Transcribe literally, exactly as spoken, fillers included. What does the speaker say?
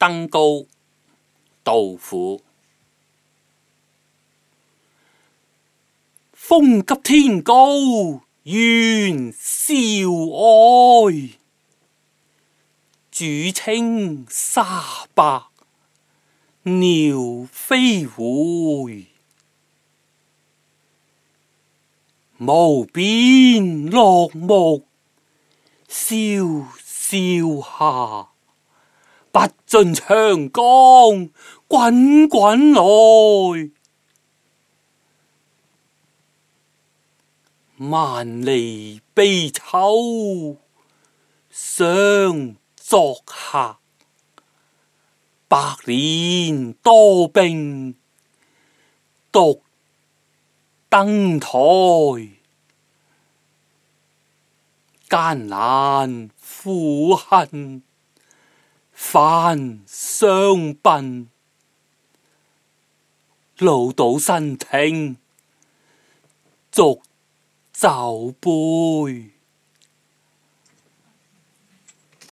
登高，杜甫。風急天高猿嘯哀，渚清沙白鳥飛回。無邊落木蕭蕭下，不盡長江滾滾來。萬里悲秋常作客，百年多病獨登台。艱難苦恨繁霜鬢，潦倒新停濁酒杯。